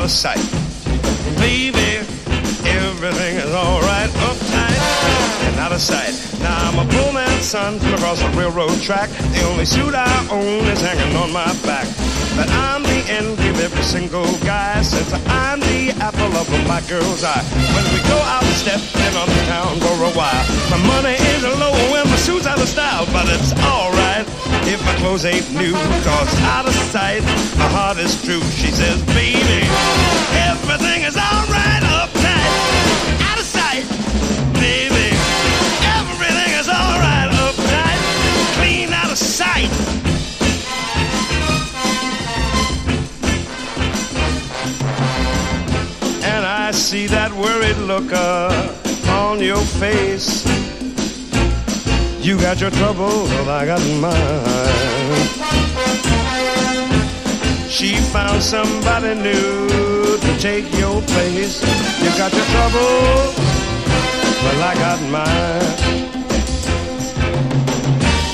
of sight. Baby, everything is alright, uptight and out of sight. Now I'm a poor man's son from across the railroad track. The only suit I own is hanging on my back. But I'm the envy of every single guy, since I'm the apple of my girl's eye. When we go out stepping on the town for a while, my money is low and my suit's out of style. But it's alright if my clothes ain't new, cause out of sight, my heart is true. She says, baby, everything is alright, uptight, out of sight. Baby, everything is alright, uptight, clean out of sight. And I see that worried look on your face. You got your trouble, well, I got mine. She found somebody new to take your place. You got your trouble, well, I got mine.